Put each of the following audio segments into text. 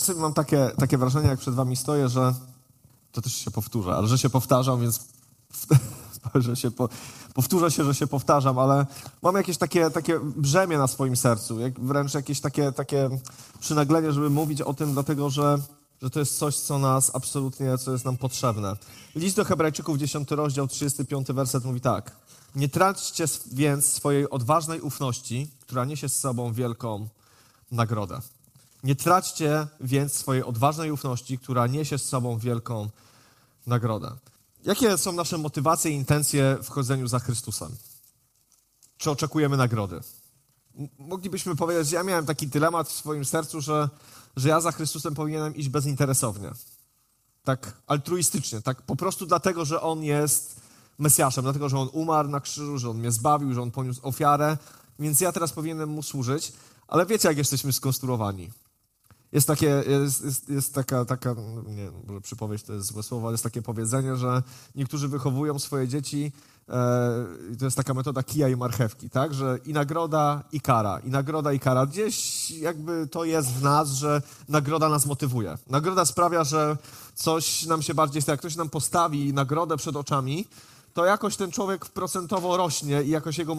czasem mam takie wrażenie, jak przed wami stoję, że to też się powtórzę, ale że się powtarzam, więc powtórzę się, że się powtarzam, ale mam jakieś takie brzemię na swoim sercu, wręcz jakieś takie przynaglenie, żeby mówić o tym, dlatego że to jest coś, co nas absolutnie, co jest nam potrzebne. List do Hebrajczyków, 10 rozdział, 35 werset mówi tak. Nie traćcie więc swojej odważnej ufności, która niesie z sobą wielką nagrodę. Nie traćcie więc swojej odważnej ufności, która niesie z sobą wielką nagrodę. Jakie są nasze motywacje i intencje w chodzeniu za Chrystusem? Czy oczekujemy nagrody? Moglibyśmy powiedzieć, że ja miałem taki dylemat w swoim sercu, że ja za Chrystusem powinienem iść bezinteresownie. Tak altruistycznie, tak po prostu dlatego, że On jest Mesjaszem, dlatego, że On umarł na krzyżu, że On mnie zbawił, że On poniósł ofiarę, więc ja teraz powinienem Mu służyć. Ale wiecie, jak jesteśmy skonstruowani. Jest taka, nie, może przypowieść to jest złe słowo, ale jest takie powiedzenie, że niektórzy wychowują swoje dzieci, to jest taka metoda kija i marchewki, tak, że i nagroda, i kara, i nagroda, i kara. Gdzieś jakby to jest w nas, że nagroda nas motywuje. Nagroda sprawia, że coś nam się bardziej chce. Jak ktoś nam postawi nagrodę przed oczami, to jakoś ten człowiek procentowo rośnie i jakoś jego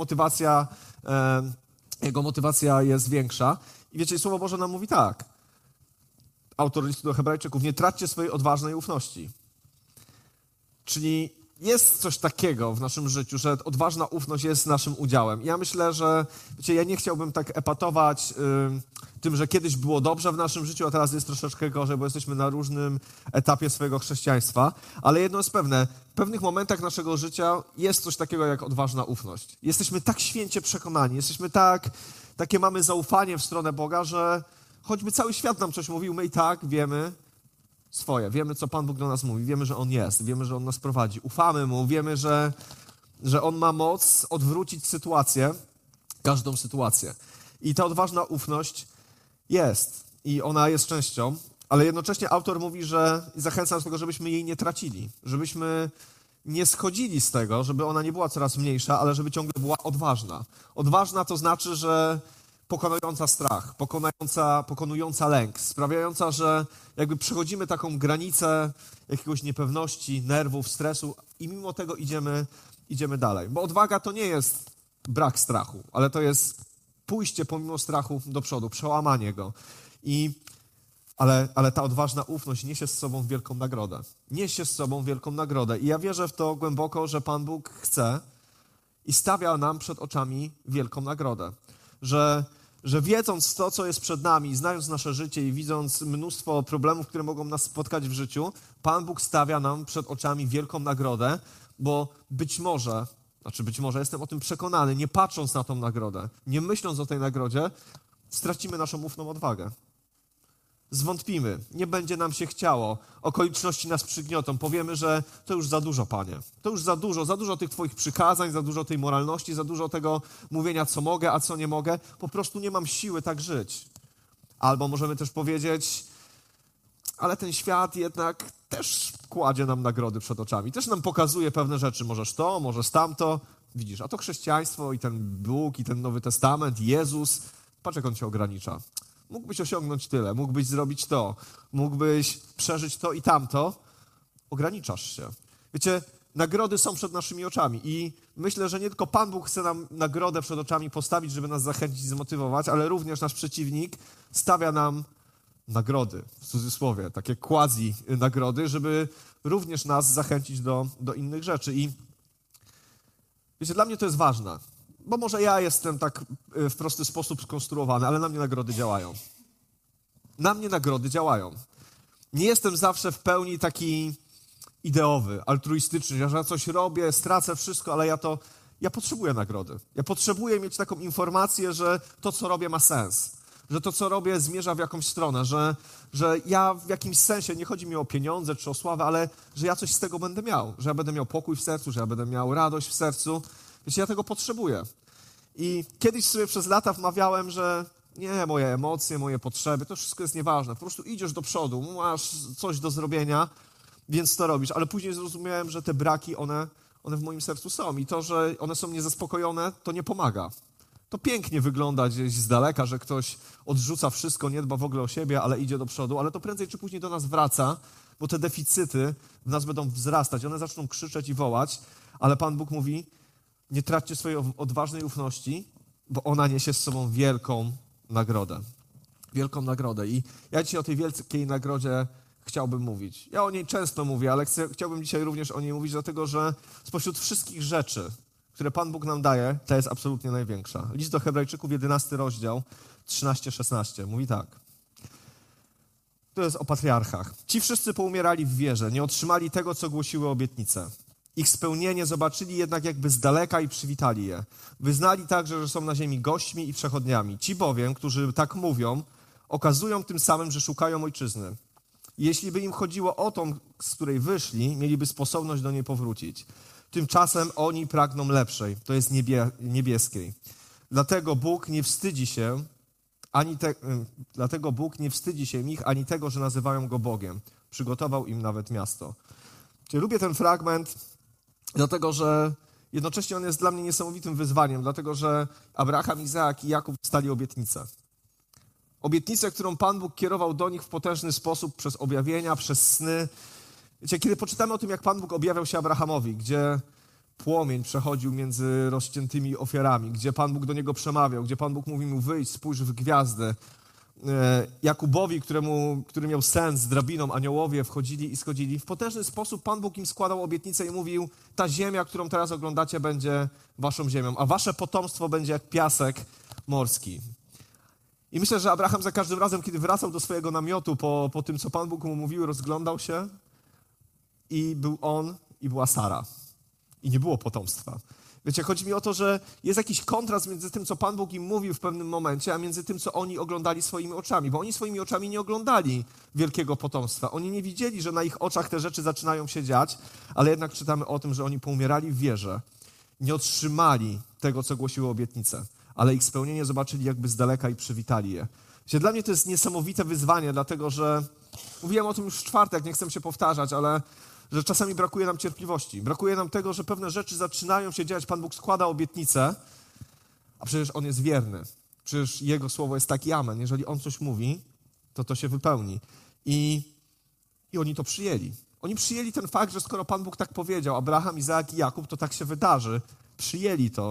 motywacja jest większa. I wiecie, Słowo Boże nam mówi tak. Autor listu do Hebrajczyków, nie traćcie swojej odważnej ufności. Czyli jest coś takiego w naszym życiu, że odważna ufność jest naszym udziałem. I ja myślę, że, wiecie, ja nie chciałbym tak epatować tym, że kiedyś było dobrze w naszym życiu, a teraz jest troszeczkę gorzej, bo jesteśmy na różnym etapie swojego chrześcijaństwa. Ale jedno jest pewne, w pewnych momentach naszego życia jest coś takiego jak odważna ufność. Jesteśmy tak święcie przekonani, jesteśmy takie mamy zaufanie w stronę Boga, że choćby cały świat nam coś mówił, my i tak wiemy swoje. Wiemy, co Pan Bóg do nas mówi. Wiemy, że On jest. Wiemy, że On nas prowadzi. Ufamy Mu. Wiemy, że On ma moc odwrócić sytuację, każdą sytuację. I ta odważna ufność jest. I ona jest częścią. Ale jednocześnie autor mówi, że zachęca nas do tego, żebyśmy jej nie tracili. Żebyśmy nie schodzili z tego, żeby ona nie była coraz mniejsza, ale żeby ciągle była odważna. Odważna to znaczy, że pokonująca strach, pokonująca lęk, sprawiająca, że jakby przechodzimy taką granicę jakiegoś niepewności, nerwów, stresu i mimo tego idziemy dalej. Bo odwaga to nie jest brak strachu, ale to jest pójście pomimo strachu do przodu, przełamanie go. Ale ta odważna ufność niesie z sobą wielką nagrodę. Niesie z sobą wielką nagrodę. I ja wierzę w to głęboko, że Pan Bóg chce i stawia nam przed oczami wielką nagrodę. Że wiedząc to, co jest przed nami, znając nasze życie i widząc mnóstwo problemów, które mogą nas spotkać w życiu, Pan Bóg stawia nam przed oczami wielką nagrodę, bo być może, jestem o tym przekonany, nie patrząc na tą nagrodę, nie myśląc o tej nagrodzie, stracimy naszą ufną odwagę. Zwątpimy, nie będzie nam się chciało, okoliczności nas przygniotą, powiemy, że to już za dużo, Panie. To już za dużo tych Twoich przykazań, za dużo tej moralności, za dużo tego mówienia, co mogę, a co nie mogę. Po prostu nie mam siły tak żyć. Albo możemy też powiedzieć, ale ten świat jednak też kładzie nam nagrody przed oczami, też nam pokazuje pewne rzeczy. Możesz to, możesz tamto. Widzisz, a to chrześcijaństwo i ten Bóg, i ten Nowy Testament, Jezus, patrz jak On cię ogranicza. Mógłbyś osiągnąć tyle, mógłbyś zrobić to, mógłbyś przeżyć to i tamto. Ograniczasz się. Wiecie, nagrody są przed naszymi oczami i myślę, że nie tylko Pan Bóg chce nam nagrodę przed oczami postawić, żeby nas zachęcić i zmotywować, ale również nasz przeciwnik stawia nam nagrody, w cudzysłowie, takie quasi nagrody, żeby również nas zachęcić do innych rzeczy. I wiecie, dla mnie to jest ważne. Bo może ja jestem tak w prosty sposób skonstruowany, ale na mnie nagrody działają. Na mnie nagrody działają. Nie jestem zawsze w pełni taki ideowy, altruistyczny, że ja coś robię, stracę wszystko, ale ja potrzebuję nagrody. Ja potrzebuję mieć taką informację, że to, co robię, ma sens. Że to, co robię, zmierza w jakąś stronę, że ja w jakimś sensie, nie chodzi mi o pieniądze czy o sławę, ale że ja coś z tego będę miał. Że ja będę miał pokój w sercu, że ja będę miał radość w sercu. Wiecie, ja tego potrzebuję. I kiedyś sobie przez lata wmawiałem, że nie, moje emocje, moje potrzeby, to wszystko jest nieważne. Po prostu idziesz do przodu, masz coś do zrobienia, więc to robisz. Ale później zrozumiałem, że te braki, one w moim sercu są. I to, że one są niezaspokojone, to nie pomaga. To pięknie wygląda gdzieś z daleka, że ktoś odrzuca wszystko, nie dba w ogóle o siebie, ale idzie do przodu, ale to prędzej czy później do nas wraca, bo te deficyty w nas będą wzrastać, one zaczną krzyczeć i wołać, ale Pan Bóg mówi, nie traćcie swojej odważnej ufności, bo ona niesie z sobą wielką nagrodę. Wielką nagrodę. I ja dzisiaj o tej wielkiej nagrodzie chciałbym mówić. Ja o niej często mówię, ale chciałbym dzisiaj również o niej mówić, dlatego że spośród wszystkich rzeczy, które Pan Bóg nam daje, ta jest absolutnie największa. List do Hebrajczyków, 11 rozdział, 13-16. Mówi tak. To jest o patriarchach. Ci wszyscy poumierali w wierze, nie otrzymali tego, co głosiły obietnice. Ich spełnienie zobaczyli jednak jakby z daleka i przywitali je. Wyznali także, że są na ziemi gośćmi i przechodniami. Ci bowiem, którzy tak mówią, okazują tym samym, że szukają ojczyzny. Jeśli by im chodziło o tą, z której wyszli, mieliby sposobność do niej powrócić. Tymczasem oni pragną lepszej, to jest niebieskiej. Dlatego Bóg nie wstydzi się ich, ani tego, że nazywają Go Bogiem. Przygotował im nawet miasto. Czyli lubię ten fragment, dlatego że jednocześnie on jest dla mnie niesamowitym wyzwaniem, dlatego że Abraham, Izaak i Jakub dostali obietnicę. Obietnicę, którą Pan Bóg kierował do nich w potężny sposób przez objawienia, przez sny. Wiecie, kiedy poczytamy o tym, jak Pan Bóg objawiał się Abrahamowi, gdzie płomień przechodził między rozciętymi ofiarami, gdzie Pan Bóg do niego przemawiał, gdzie Pan Bóg mówił mu wyjść, spójrz w gwiazdę. Jakubowi, który miał sen z drabiną, aniołowie wchodzili i schodzili. W potężny sposób Pan Bóg im składał obietnicę i mówił, ta ziemia, którą teraz oglądacie, będzie waszą ziemią, a wasze potomstwo będzie jak piasek morski. I myślę, że Abraham za każdym razem, kiedy wracał do swojego namiotu po tym, co Pan Bóg mu mówił, rozglądał się i był on i była Sara. I nie było potomstwa. Wiecie, chodzi mi o to, że jest jakiś kontrast między tym, co Pan Bóg im mówił w pewnym momencie, a między tym, co oni oglądali swoimi oczami. Bo oni swoimi oczami nie oglądali wielkiego potomstwa. Oni nie widzieli, że na ich oczach te rzeczy zaczynają się dziać, ale jednak czytamy o tym, że oni poumierali w wierze. Nie otrzymali tego, co głosiły obietnice, ale ich spełnienie zobaczyli jakby z daleka i przywitali je. Wiecie, dla mnie to jest niesamowite wyzwanie, dlatego że mówiłem o tym już w czwartek, nie chcę się powtarzać, ale że czasami brakuje nam cierpliwości. Brakuje nam tego, że pewne rzeczy zaczynają się dziać. Pan Bóg składa obietnicę, a przecież On jest wierny. Przecież Jego słowo jest taki amen. Jeżeli On coś mówi, to się wypełni. I oni to przyjęli. Oni przyjęli ten fakt, że skoro Pan Bóg tak powiedział, Abraham, Izaak i Jakub, to tak się wydarzy. Przyjęli to.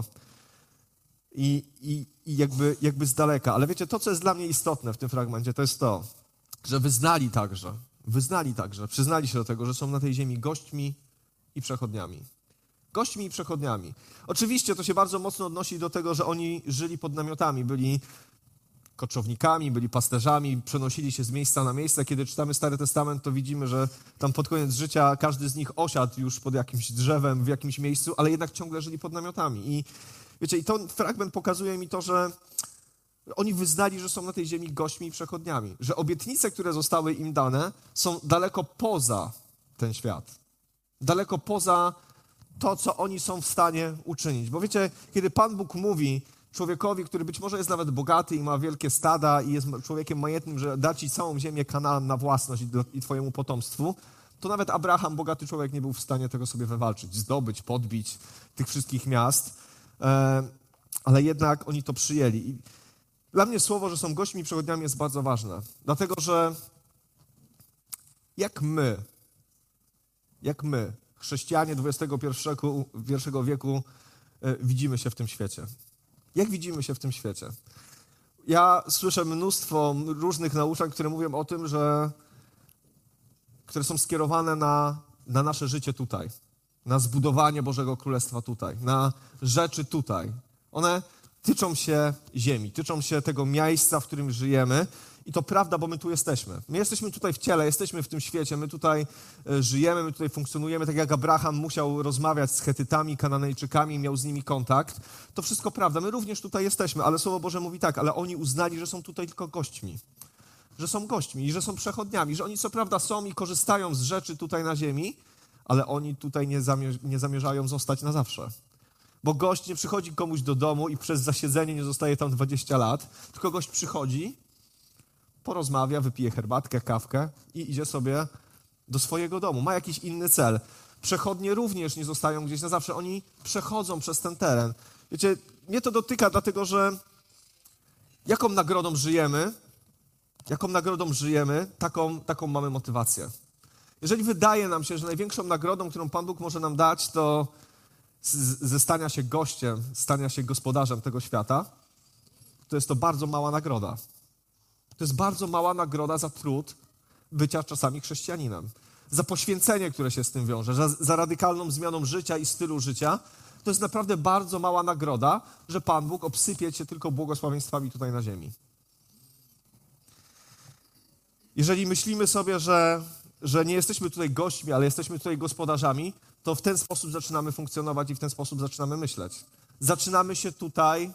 I jakby z daleka. Ale wiecie, to, co jest dla mnie istotne w tym fragmencie, to jest to, że wyznali także, przyznali się do tego, że są na tej ziemi gośćmi i przechodniami. Gośćmi i przechodniami. Oczywiście to się bardzo mocno odnosi do tego, że oni żyli pod namiotami, byli koczownikami, byli pasterzami, przenosili się z miejsca na miejsce. Kiedy czytamy Stary Testament, to widzimy, że tam pod koniec życia każdy z nich osiadł już pod jakimś drzewem w jakimś miejscu, ale jednak ciągle żyli pod namiotami. I wiecie, i ten fragment pokazuje mi to, że oni wyznali, że są na tej ziemi gośćmi i przechodniami, że obietnice, które zostały im dane, są daleko poza ten świat. Daleko poza to, co oni są w stanie uczynić. Bo wiecie, kiedy Pan Bóg mówi człowiekowi, który być może jest nawet bogaty i ma wielkie stada i jest człowiekiem majętnym, że da ci całą ziemię Kanaan na własność i twojemu potomstwu, to nawet Abraham, bogaty człowiek, nie był w stanie tego sobie wywalczyć, zdobyć, podbić tych wszystkich miast, ale jednak oni to przyjęli. I dla mnie słowo, że są gośćmi i przechodniami, jest bardzo ważne, dlatego że jak my, chrześcijanie XXI wieku, widzimy się w tym świecie. Jak widzimy się w tym świecie? Ja słyszę mnóstwo różnych nauczań, które mówią o tym, które są skierowane na nasze życie tutaj, na zbudowanie Bożego Królestwa tutaj, na rzeczy tutaj. One tyczą się ziemi, tyczą się tego miejsca, w którym żyjemy. I to prawda, bo my tu jesteśmy. My jesteśmy tutaj w ciele, jesteśmy w tym świecie, my tutaj żyjemy, my tutaj funkcjonujemy, tak jak Abraham musiał rozmawiać z Chetytami, Kananejczykami, miał z nimi kontakt. To wszystko prawda, my również tutaj jesteśmy, ale Słowo Boże mówi tak, ale oni uznali, że są tutaj tylko gośćmi. Że są gośćmi i że są przechodniami, że oni co prawda są i korzystają z rzeczy tutaj na ziemi, ale oni tutaj nie zamierzają zostać na zawsze. Bo gość nie przychodzi komuś do domu i przez zasiedzenie nie zostaje tam 20 lat, tylko gość przychodzi, porozmawia, wypije herbatkę, kawkę i idzie sobie do swojego domu. Ma jakiś inny cel. Przechodnie również nie zostają gdzieś na zawsze. Oni przechodzą przez ten teren. Wiecie, mnie to dotyka, dlatego że jaką nagrodą żyjemy, taką mamy motywację. Jeżeli wydaje nam się, że największą nagrodą, którą Pan Bóg może nam dać, to ze stania się gościem, stania się gospodarzem tego świata, to jest to bardzo mała nagroda. To jest bardzo mała nagroda za trud bycia czasami chrześcijaninem. Za poświęcenie, które się z tym wiąże, za radykalną zmianą życia i stylu życia. To jest naprawdę bardzo mała nagroda, że Pan Bóg obsypie cię tylko błogosławieństwami tutaj na ziemi. Jeżeli myślimy sobie, że nie jesteśmy tutaj gośćmi, ale jesteśmy tutaj gospodarzami, to w ten sposób zaczynamy funkcjonować i w ten sposób zaczynamy myśleć. Zaczynamy się tutaj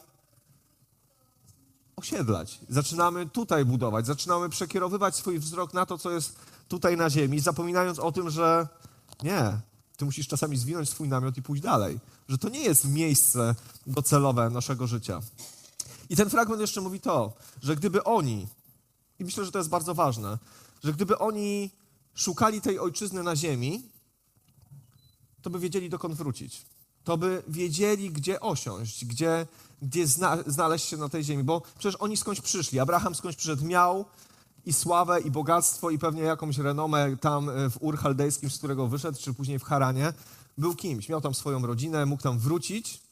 osiedlać, zaczynamy tutaj budować, zaczynamy przekierowywać swój wzrok na to, co jest tutaj na ziemi, zapominając o tym, że nie, ty musisz czasami zwinąć swój namiot i pójść dalej, że to nie jest miejsce docelowe naszego życia. I ten fragment jeszcze mówi to, że gdyby oni, i myślę, że to jest bardzo ważne, że gdyby oni szukali tej ojczyzny na ziemi, to by wiedzieli, dokąd wrócić. To by wiedzieli, gdzie osiąść, gdzie znaleźć się na tej ziemi. Bo przecież oni skądś przyszli. Abraham skądś przyszedł, miał i sławę, i bogactwo, i pewnie jakąś renomę tam w Ur Chaldejskim, z którego wyszedł, czy później w Haranie. Był kimś, miał tam swoją rodzinę, mógł tam wrócić,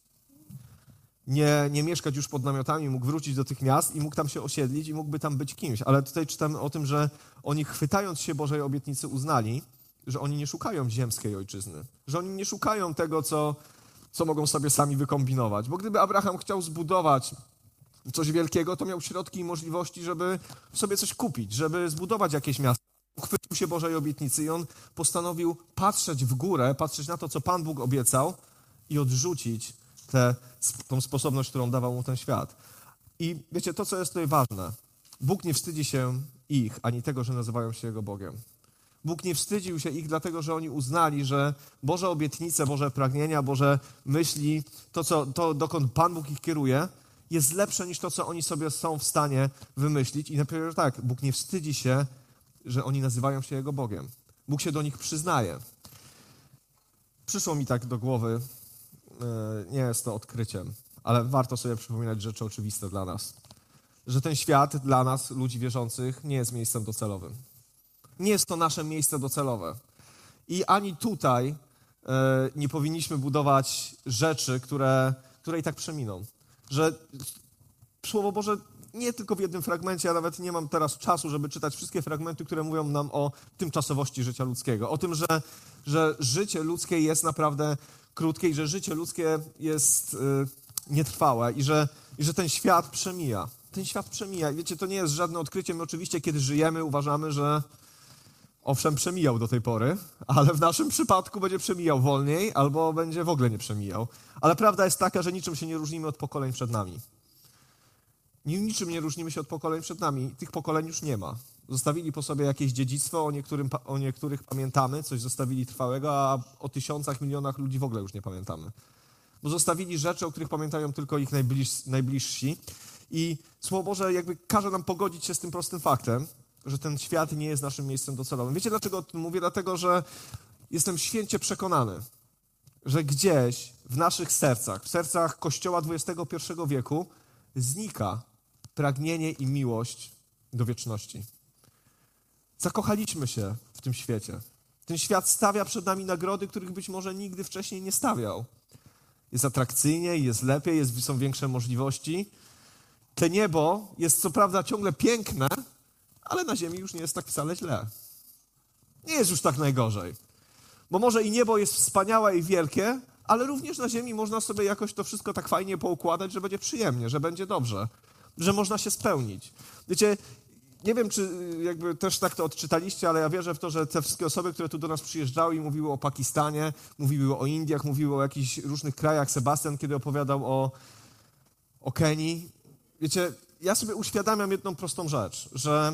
nie mieszkać już pod namiotami, mógł wrócić do tych miast i mógł tam się osiedlić i mógłby tam być kimś. Ale tutaj czytamy o tym, że oni, chwytając się Bożej obietnicy, uznali, że oni nie szukają ziemskiej ojczyzny, że oni nie szukają tego, co mogą sobie sami wykombinować. Bo gdyby Abraham chciał zbudować coś wielkiego, to miał środki i możliwości, żeby sobie coś kupić, żeby zbudować jakieś miasto. Chwycił się Bożej obietnicy i on postanowił patrzeć w górę, patrzeć na to, co Pan Bóg obiecał i odrzucić tą sposobność, którą dawał mu ten świat. I wiecie, to, co jest tutaj ważne, Bóg nie wstydzi się ich, ani tego, że nazywają się Jego Bogiem. Bóg nie wstydził się ich, dlatego że oni uznali, że Boże obietnice, Boże pragnienia, Boże myśli, to dokąd Pan Bóg ich kieruje, jest lepsze niż to, co oni sobie są w stanie wymyślić. I najpierw tak, Bóg nie wstydzi się, że oni nazywają się Jego Bogiem. Bóg się do nich przyznaje. Przyszło mi tak do głowy, nie jest to odkryciem, ale warto sobie przypominać rzeczy oczywiste dla nas. Że ten świat dla nas, ludzi wierzących, nie jest miejscem docelowym. Nie jest to nasze miejsce docelowe. I ani tutaj nie powinniśmy budować rzeczy, które i tak przeminą. Że Słowo Boże nie tylko w jednym fragmencie, ja nawet nie mam teraz czasu, żeby czytać wszystkie fragmenty, które mówią nam o tymczasowości życia ludzkiego. O tym, że życie ludzkie jest naprawdę krótkie i że życie ludzkie jest nietrwałe i że ten świat przemija. Ten świat przemija. Wiecie, to nie jest żadne odkrycie. My oczywiście, kiedy żyjemy, uważamy, że owszem, przemijał do tej pory, ale w naszym przypadku będzie przemijał wolniej albo będzie w ogóle nie przemijał. Ale prawda jest taka, że niczym się nie różnimy od pokoleń przed nami. Niczym nie różnimy się od pokoleń przed nami. Tych pokoleń już nie ma. Zostawili po sobie jakieś dziedzictwo, o niektórych pamiętamy, coś zostawili trwałego, a o tysiącach, milionach ludzi w ogóle już nie pamiętamy. Bo zostawili rzeczy, o których pamiętają tylko ich najbliżsi. I Słowo Boże jakby każe nam pogodzić się z tym prostym faktem, że ten świat nie jest naszym miejscem docelowym. Wiecie, dlaczego o tym mówię? Dlatego, że jestem święcie przekonany, że gdzieś w naszych sercach, w sercach Kościoła XXI wieku znika pragnienie i miłość do wieczności. Zakochaliśmy się w tym świecie. Ten świat stawia przed nami nagrody, których być może nigdy wcześniej nie stawiał. Jest atrakcyjniej, jest lepiej, są większe możliwości. To niebo jest co prawda ciągle piękne, ale na ziemi już nie jest tak wcale źle. Nie jest już tak najgorzej. Bo może i niebo jest wspaniałe i wielkie, ale również na ziemi można sobie jakoś to wszystko tak fajnie poukładać, że będzie przyjemnie, że będzie dobrze, że można się spełnić. Wiecie, nie wiem, czy jakby też tak to odczytaliście, ale ja wierzę w to, że te wszystkie osoby, które tu do nas przyjeżdżały i mówiły o Pakistanie, mówiły o Indiach, mówiły o jakichś różnych krajach, Sebastian, kiedy opowiadał o Kenii. Wiecie, ja sobie uświadamiam jedną prostą rzecz, że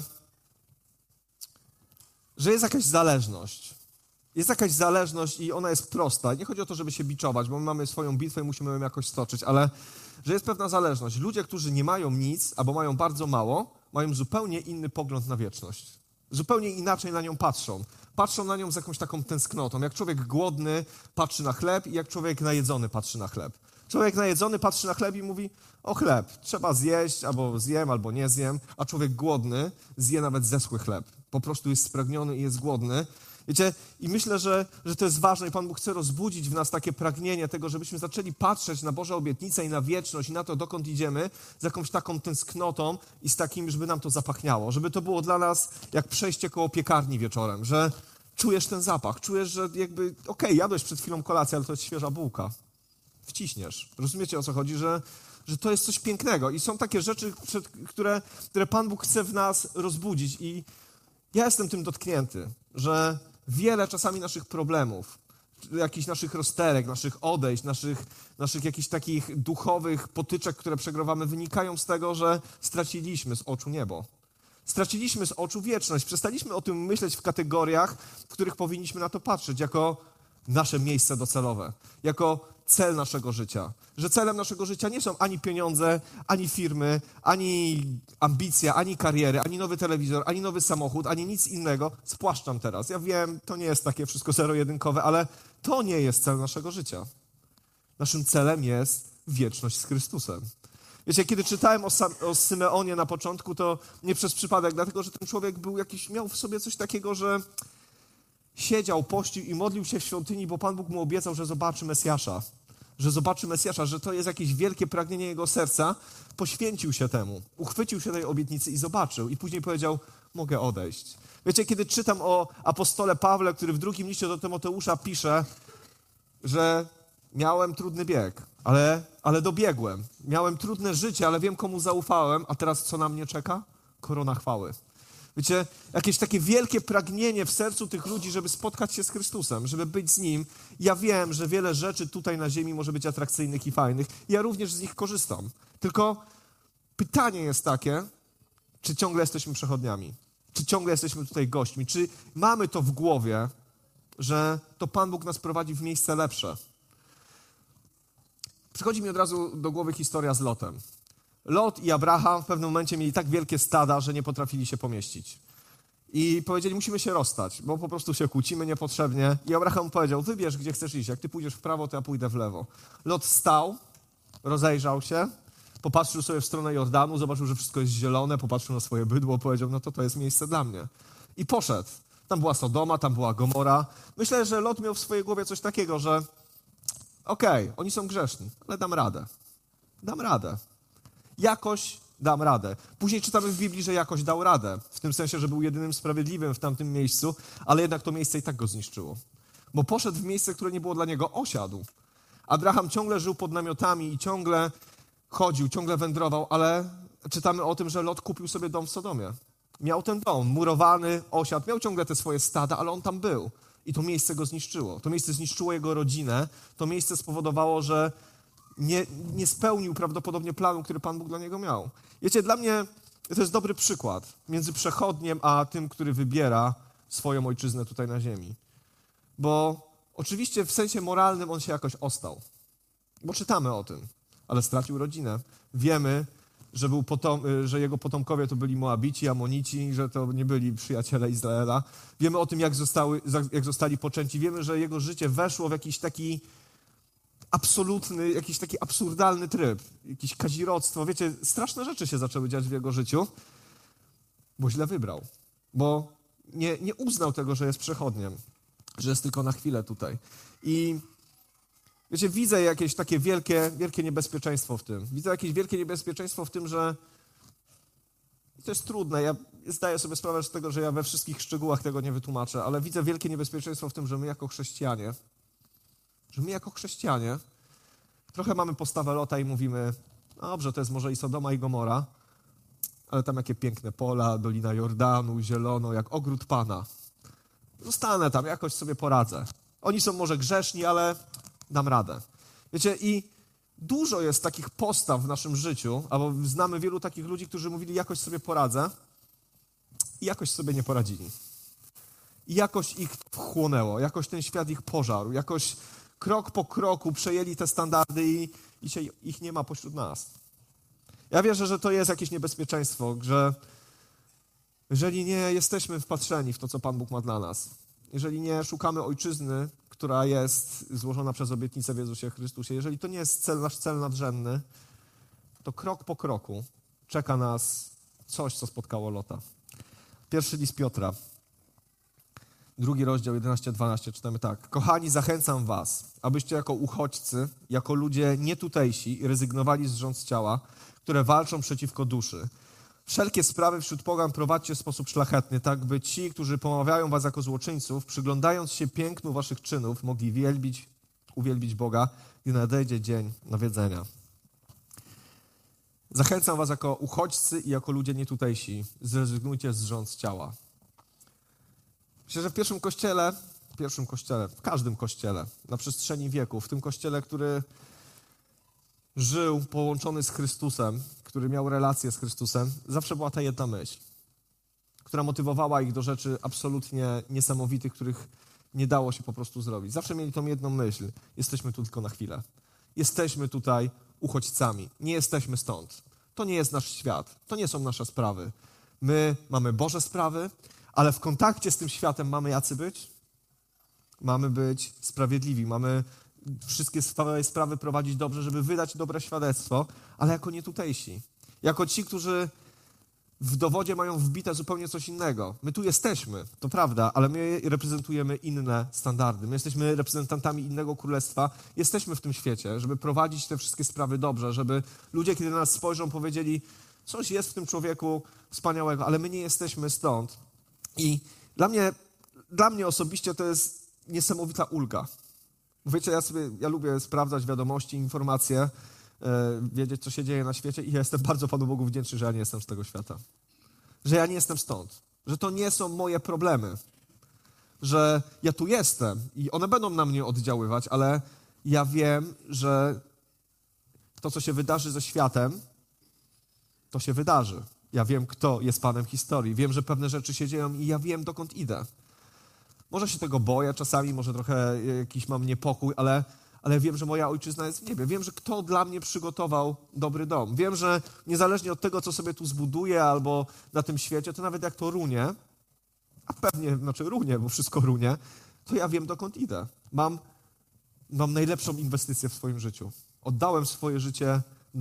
jest jakaś zależność. Jest jakaś zależność i ona jest prosta. Nie chodzi o to, żeby się biczować, bo my mamy swoją bitwę i musimy ją jakoś stoczyć, ale że jest pewna zależność. Ludzie, którzy nie mają nic albo mają bardzo mało, mają zupełnie inny pogląd na wieczność. Zupełnie inaczej na nią patrzą. Patrzą na nią z jakąś taką tęsknotą. Jak człowiek głodny patrzy na chleb i jak człowiek najedzony patrzy na chleb. Człowiek najedzony patrzy na chleb i mówi, o chleb, trzeba zjeść, albo zjem, albo nie zjem, a człowiek głodny zje nawet zeschły chleb. Po prostu jest spragniony i jest głodny. Wiecie, i myślę, że to jest ważne i Pan Bóg chce rozbudzić w nas takie pragnienie tego, żebyśmy zaczęli patrzeć na Boże obietnice i na wieczność i na to, dokąd idziemy, z jakąś taką tęsknotą i z takim, żeby nam to zapachniało. Żeby to było dla nas jak przejście koło piekarni wieczorem, że czujesz ten zapach, czujesz, że jakby, jadłeś przed chwilą kolację, ale to jest świeża bułka. Wciśniesz. Rozumiecie, o co chodzi? Że to jest coś pięknego i są takie rzeczy, które Pan Bóg chce w nas rozbudzić i ja jestem tym dotknięty, że wiele czasami naszych problemów, jakichś naszych rozterek, naszych odejść, naszych jakichś takich duchowych potyczek, które przegrywamy, wynikają z tego, że straciliśmy z oczu niebo. Straciliśmy z oczu wieczność. Przestaliśmy o tym myśleć w kategoriach, w których powinniśmy na to patrzeć, jako nasze miejsce docelowe, jako cel naszego życia. Że celem naszego życia nie są ani pieniądze, ani firmy, ani ambicja, ani kariery, ani nowy telewizor, ani nowy samochód, ani nic innego. Spłaszczam teraz. Ja wiem, to nie jest takie wszystko zero-jedynkowe, ale to nie jest cel naszego życia. Naszym celem jest wieczność z Chrystusem. Wiecie, kiedy czytałem o Symeonie na początku, to nie przez przypadek, dlatego że ten człowiek miał w sobie coś takiego, że siedział, pościł i modlił się w świątyni, bo Pan Bóg mu obiecał, że zobaczy Mesjasza. Że to jest jakieś wielkie pragnienie jego serca. Poświęcił się temu, uchwycił się tej obietnicy i zobaczył. I później powiedział, mogę odejść. Wiecie, kiedy czytam o apostole Pawle, który w drugim liście do Tymoteusza pisze, że miałem trudny bieg, ale dobiegłem. Miałem trudne życie, ale wiem, komu zaufałem, a teraz co na mnie czeka? Korona chwały. Wiecie, jakieś takie wielkie pragnienie w sercu tych ludzi, żeby spotkać się z Chrystusem, żeby być z Nim. Ja wiem, że wiele rzeczy tutaj na ziemi może być atrakcyjnych i fajnych. Ja również z nich korzystam. Tylko pytanie jest takie, czy ciągle jesteśmy przechodniami? Czy ciągle jesteśmy tutaj gośćmi? Czy mamy to w głowie, że to Pan Bóg nas prowadzi w miejsce lepsze? Przychodzi mi od razu do głowy historia z Lotem. Lot i Abraham w pewnym momencie mieli tak wielkie stada, że nie potrafili się pomieścić. I powiedzieli, musimy się rozstać, bo po prostu się kłócimy niepotrzebnie. I Abraham powiedział, wybierz, gdzie chcesz iść. Jak ty pójdziesz w prawo, to ja pójdę w lewo. Lot stał, rozejrzał się, popatrzył sobie w stronę Jordanu, zobaczył, że wszystko jest zielone, popatrzył na swoje bydło, powiedział, no to jest miejsce dla mnie. I poszedł. Tam była Sodoma, tam była Gomora. Myślę, że Lot miał w swojej głowie coś takiego, że oni są grzeszni, ale dam radę. Dam radę. Jakoś dam radę. Później czytamy w Biblii, że jakoś dał radę. W tym sensie, że był jedynym sprawiedliwym w tamtym miejscu, ale jednak to miejsce i tak go zniszczyło. Bo poszedł w miejsce, które nie było dla niego, osiadł. Abraham ciągle żył pod namiotami i ciągle chodził, ciągle wędrował, ale czytamy o tym, że Lot kupił sobie dom w Sodomie. Miał ten dom, murowany, osiadł, miał ciągle te swoje stada, ale on tam był. I to miejsce go zniszczyło. To miejsce zniszczyło jego rodzinę. To miejsce spowodowało, że nie spełnił prawdopodobnie planu, który Pan Bóg dla niego miał. Wiecie, dla mnie to jest dobry przykład między przechodniem, a tym, który wybiera swoją ojczyznę tutaj na ziemi. Bo oczywiście w sensie moralnym on się jakoś ostał. Bo czytamy o tym, ale stracił rodzinę. Wiemy, że jego potomkowie to byli Moabici, Amonici, że to nie byli przyjaciele Izraela. Wiemy o tym, jak zostali poczęci. Wiemy, że jego życie weszło w jakiś taki absolutny, jakiś taki absurdalny tryb, jakieś kazirodztwo. Wiecie, straszne rzeczy się zaczęły dziać w jego życiu, bo źle wybrał. Bo nie uznał tego, że jest przechodniem, że jest tylko na chwilę tutaj. I wiecie, widzę jakieś takie wielkie niebezpieczeństwo w tym. Widzę jakieś wielkie niebezpieczeństwo w tym, że to jest trudne. Ja zdaję sobie sprawę z tego, że ja we wszystkich szczegółach tego nie wytłumaczę, ale widzę wielkie niebezpieczeństwo w tym, że my jako chrześcijanie trochę mamy postawę Lota i mówimy, dobrze, to jest może i Sodoma i Gomora, ale tam jakie piękne pola, Dolina Jordanu, zielono, jak ogród Pana. Zostanę tam, jakoś sobie poradzę. Oni są może grzeszni, ale dam radę. Wiecie, i dużo jest takich postaw w naszym życiu, albo znamy wielu takich ludzi, którzy mówili, jakoś sobie poradzę i jakoś sobie nie poradzili. I jakoś ich wchłonęło, jakoś ten świat ich pożarł, jakoś krok po kroku przejęli te standardy i dzisiaj ich nie ma pośród nas. Ja wierzę, że to jest jakieś niebezpieczeństwo, że jeżeli nie jesteśmy wpatrzeni w to, co Pan Bóg ma dla nas, jeżeli nie szukamy ojczyzny, która jest złożona przez obietnicę w Jezusie Chrystusie, jeżeli to nie jest nasz cel nadrzędny, to krok po kroku czeka nas coś, co spotkało Lota. Pierwszy list Piotra, 2 rozdział 11-12, czytamy tak. Kochani, zachęcam was, abyście jako uchodźcy, jako ludzie nietutejsi rezygnowali z rządz ciała, które walczą przeciwko duszy. Wszelkie sprawy wśród pogan prowadźcie w sposób szlachetny, tak by ci, którzy pomawiają was jako złoczyńców, przyglądając się pięknu waszych czynów, mogli uwielbić Boga, gdy nadejdzie dzień nawiedzenia. Zachęcam was jako uchodźcy i jako ludzie nietutejsi, zrezygnujcie z rządz ciała. Myślę, że w każdym kościele, na przestrzeni wieków, w tym kościele, który żył połączony z Chrystusem, który miał relację z Chrystusem, zawsze była ta jedna myśl, która motywowała ich do rzeczy absolutnie niesamowitych, których nie dało się po prostu zrobić. Zawsze mieli tą jedną myśl. Jesteśmy tu tylko na chwilę. Jesteśmy tutaj uchodźcami. Nie jesteśmy stąd. To nie jest nasz świat. To nie są nasze sprawy. My mamy Boże sprawy, ale w kontakcie z tym światem mamy jacy być? Mamy być sprawiedliwi. Mamy wszystkie swoje sprawy prowadzić dobrze, żeby wydać dobre świadectwo, ale jako nietutejsi. Jako ci, którzy w dowodzie mają wbite zupełnie coś innego. My tu jesteśmy, to prawda, ale my reprezentujemy inne standardy. My jesteśmy reprezentantami innego królestwa. Jesteśmy w tym świecie, żeby prowadzić te wszystkie sprawy dobrze, żeby ludzie, kiedy na nas spojrzą, powiedzieli, coś jest w tym człowieku wspaniałego, ale my nie jesteśmy stąd. I dla mnie osobiście to jest niesamowita ulga. Wiecie, ja lubię sprawdzać wiadomości, informacje, wiedzieć, co się dzieje na świecie i ja jestem bardzo Panu Bogu wdzięczny, że ja nie jestem z tego świata. Że ja nie jestem stąd. Że to nie są moje problemy. Że ja tu jestem i one będą na mnie oddziaływać, ale ja wiem, że to, co się wydarzy ze światem, to się wydarzy. Ja wiem, kto jest Panem historii. Wiem, że pewne rzeczy się dzieją i ja wiem, dokąd idę. Może się tego boję czasami, może trochę jakiś mam niepokój, ale wiem, że moja ojczyzna jest w niebie. Wiem, że kto dla mnie przygotował dobry dom. Wiem, że niezależnie od tego, co sobie tu zbuduję albo na tym świecie, to nawet jak to runie, a pewnie, runie, bo wszystko runie, to ja wiem, dokąd idę. Mam najlepszą inwestycję w swoim życiu. Oddałem swoje życie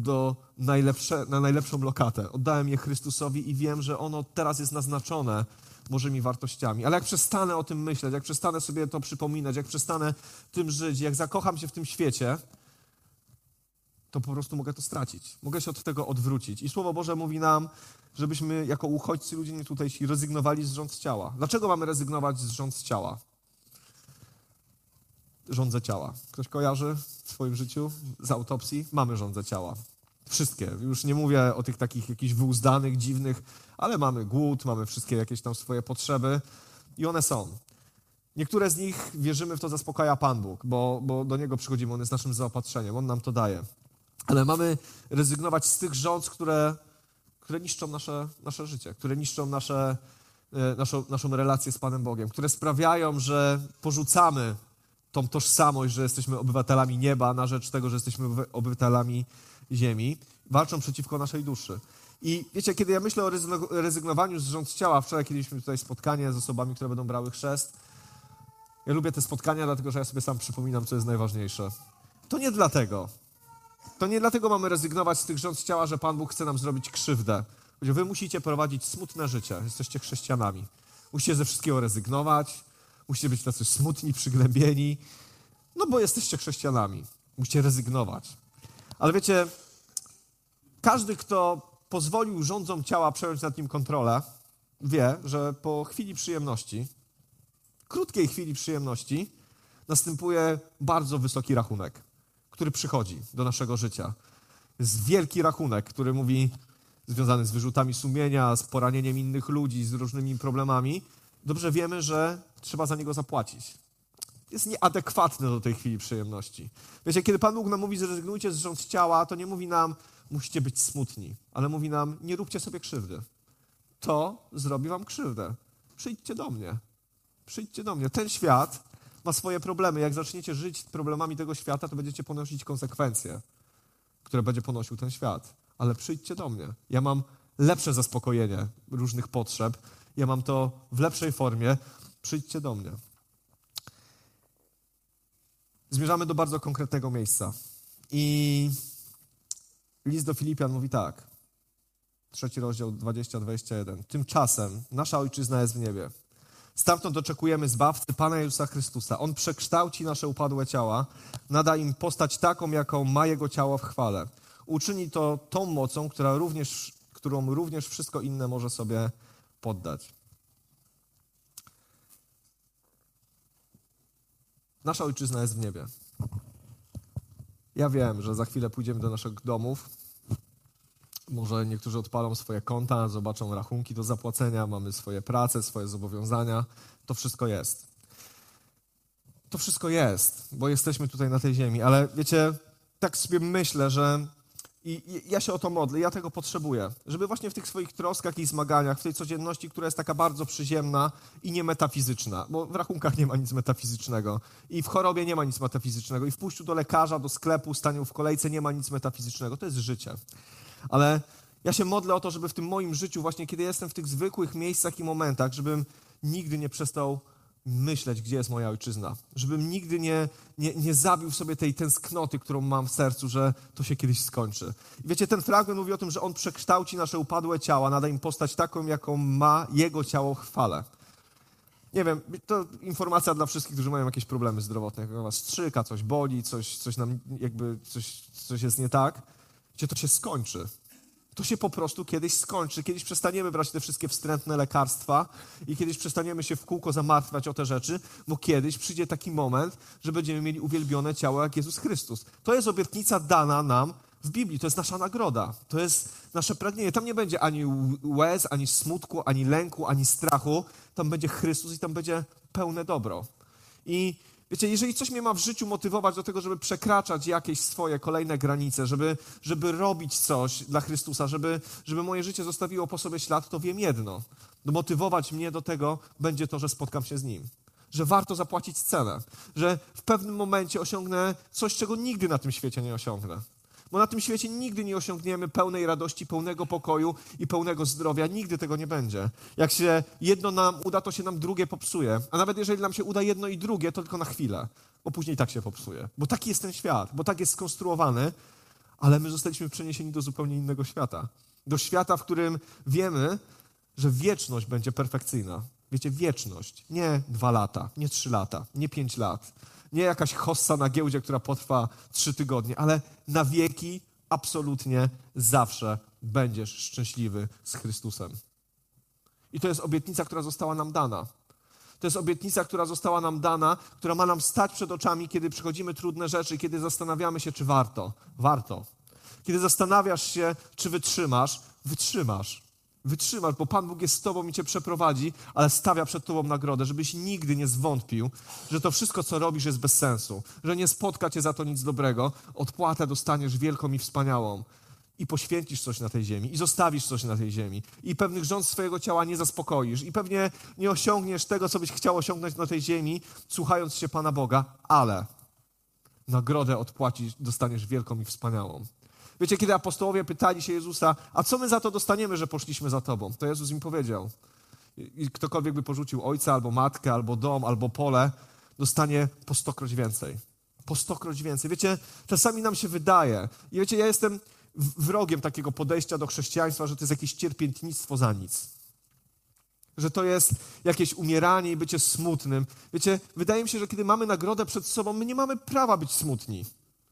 na najlepszą lokatę. Oddałem je Chrystusowi i wiem, że ono teraz jest naznaczone Bożymi wartościami. Ale jak przestanę o tym myśleć, jak przestanę sobie to przypominać, jak przestanę tym żyć, jak zakocham się w tym świecie, to po prostu mogę to stracić. Mogę się od tego odwrócić. I Słowo Boże mówi nam, żebyśmy jako uchodźcy, ludzie nie tutejsi, rezygnowali z rządz ciała. Dlaczego mamy rezygnować z rządz ciała? Żądze ciała. Ktoś kojarzy w swoim życiu z autopsji? Mamy żądze ciała. Wszystkie. Już nie mówię o tych takich jakichś wyuzdanych, dziwnych, ale mamy głód, mamy wszystkie jakieś tam swoje potrzeby i one są. Niektóre z nich, wierzymy, w to zaspokaja Pan Bóg, bo do Niego przychodzimy, On jest naszym zaopatrzeniem, On nam to daje. Ale mamy rezygnować z tych żądz, które niszczą nasze życie, które niszczą naszą relację z Panem Bogiem, które sprawiają, że porzucamy tą tożsamość, że jesteśmy obywatelami nieba na rzecz tego, że jesteśmy obywatelami ziemi, walczą przeciwko naszej duszy. I wiecie, kiedy ja myślę o rezygnowaniu z rządz ciała, wczoraj kiedyś mieliśmy tutaj spotkanie z osobami, które będą brały chrzest. Ja lubię te spotkania, dlatego że ja sobie sam przypominam, co jest najważniejsze. To nie dlatego mamy rezygnować z tych rządz ciała, że Pan Bóg chce nam zrobić krzywdę. Wy musicie prowadzić smutne życie, jesteście chrześcijanami. Musicie ze wszystkiego rezygnować, musicie być tacy smutni, przygnębieni, bo jesteście chrześcijanami. Musicie rezygnować. Ale wiecie, każdy, kto pozwolił rządzom ciała przejąć nad nim kontrolę, wie, że po chwili przyjemności, krótkiej chwili przyjemności, następuje bardzo wysoki rachunek, który przychodzi do naszego życia. Jest wielki rachunek, który mówi, związany z wyrzutami sumienia, z poranieniem innych ludzi, z różnymi problemami. Dobrze wiemy, że trzeba za niego zapłacić. Jest nieadekwatny do tej chwili przyjemności. Wiecie, kiedy Pan Bóg nam mówi, zrezygnujcie z rządz ciała, to nie mówi nam, musicie być smutni, ale mówi nam, nie róbcie sobie krzywdy. To zrobi wam krzywdę. Przyjdźcie do mnie. Przyjdźcie do mnie. Ten świat ma swoje problemy. Jak zaczniecie żyć problemami tego świata, to będziecie ponosić konsekwencje, które będzie ponosił ten świat. Ale przyjdźcie do mnie. Ja mam lepsze zaspokojenie różnych potrzeb. Ja mam to w lepszej formie. Przyjdźcie do mnie. zmierzamy do bardzo konkretnego miejsca. I list do Filipian mówi tak, 3 rozdział 20-21. Tymczasem nasza ojczyzna jest w niebie. Stamtąd oczekujemy Zbawcy, Pana Jezusa Chrystusa. On przekształci nasze upadłe ciała, nada im postać taką, jaką ma Jego ciało w chwale. Uczyni to tą mocą, którą również wszystko inne może sobie poddać. Nasza ojczyzna jest w niebie. Ja wiem, że za chwilę pójdziemy do naszych domów. Może niektórzy odpalą swoje konta, zobaczą rachunki do zapłacenia, mamy swoje prace, swoje zobowiązania. To wszystko jest. To wszystko jest, bo jesteśmy tutaj na tej ziemi. Ale wiecie, tak sobie myślę, że i ja się o to modlę, ja tego potrzebuję, żeby właśnie w tych swoich troskach i zmaganiach, w tej codzienności, która jest taka bardzo przyziemna i nie metafizyczna, bo w rachunkach nie ma nic metafizycznego i w chorobie nie ma nic metafizycznego i w pójściu do lekarza, do sklepu, staniu w kolejce nie ma nic metafizycznego. To jest życie. Ale ja się modlę o to, żeby w tym moim życiu, właśnie kiedy jestem w tych zwykłych miejscach i momentach, żebym nigdy nie przestał myśleć, gdzie jest moja ojczyzna. Żebym nigdy nie zabił sobie tej tęsknoty, którą mam w sercu, że to się kiedyś skończy. I wiecie, ten fragment mówi o tym, że On przekształci nasze upadłe ciała, nada im postać taką, jaką ma Jego ciało w chwale. Nie wiem, to informacja dla wszystkich, którzy mają jakieś problemy zdrowotne. Jak was strzyka, coś boli, coś jest nie tak. Wiecie, to się skończy. To się po prostu kiedyś skończy. Kiedyś przestaniemy brać te wszystkie wstrętne lekarstwa i kiedyś przestaniemy się w kółko zamartwiać o te rzeczy, bo kiedyś przyjdzie taki moment, że będziemy mieli uwielbione ciało jak Jezus Chrystus. To jest obietnica dana nam w Biblii. To jest nasza nagroda. To jest nasze pragnienie. Tam nie będzie ani łez, ani smutku, ani lęku, ani strachu. Tam będzie Chrystus i tam będzie pełne dobro. I wiecie, jeżeli coś mnie ma w życiu motywować do tego, żeby przekraczać jakieś swoje kolejne granice, żeby robić coś dla Chrystusa, żeby moje życie zostawiło po sobie ślad, to wiem jedno. Motywować mnie do tego będzie to, że spotkam się z Nim. Że warto zapłacić cenę. Że w pewnym momencie osiągnę coś, czego nigdy na tym świecie nie osiągnę. Bo na tym świecie nigdy nie osiągniemy pełnej radości, pełnego pokoju i pełnego zdrowia. Nigdy tego nie będzie. Jak się jedno nam uda, to się nam drugie popsuje. A nawet jeżeli nam się uda jedno i drugie, to tylko na chwilę. Bo później tak się popsuje. Bo taki jest ten świat. Bo tak jest skonstruowany. Ale my zostaliśmy przeniesieni do zupełnie innego świata. Do świata, w którym wiemy, że wieczność będzie perfekcyjna. Wiecie, wieczność. Nie 2 lata, nie 3 lata, nie 5 lat. Nie jakaś hossa na giełdzie, która potrwa 3 tygodnie, ale na wieki absolutnie zawsze będziesz szczęśliwy z Chrystusem. I to jest obietnica, która została nam dana. To jest obietnica, która została nam dana, która ma nam stać przed oczami, kiedy przychodzimy trudne rzeczy, kiedy zastanawiamy się, czy warto. Warto. Kiedy zastanawiasz się, czy wytrzymasz, wytrzymasz. Wytrzymasz, bo Pan Bóg jest z tobą i cię przeprowadzi, ale stawia przed tobą nagrodę, żebyś nigdy nie zwątpił, że to wszystko, co robisz, jest bez sensu, że nie spotka cię za to nic dobrego, odpłatę dostaniesz wielką i wspaniałą i poświęcisz coś na tej ziemi i zostawisz coś na tej ziemi i pewnych rząd swojego ciała nie zaspokoisz i pewnie nie osiągniesz tego, co byś chciał osiągnąć na tej ziemi, słuchając się Pana Boga, ale nagrodę dostaniesz wielką i wspaniałą. Wiecie, kiedy apostołowie pytali się Jezusa, a co my za to dostaniemy, że poszliśmy za Tobą? To Jezus im powiedział. I ktokolwiek by porzucił ojca, albo matkę, albo dom, albo pole, dostanie po 100-kroć więcej. Po 100-kroć więcej. Wiecie, czasami nam się wydaje, i wiecie, ja jestem wrogiem takiego podejścia do chrześcijaństwa, że to jest jakieś cierpiętnictwo za nic. Że to jest jakieś umieranie i bycie smutnym. Wiecie, wydaje mi się, że kiedy mamy nagrodę przed sobą, my nie mamy prawa być smutni.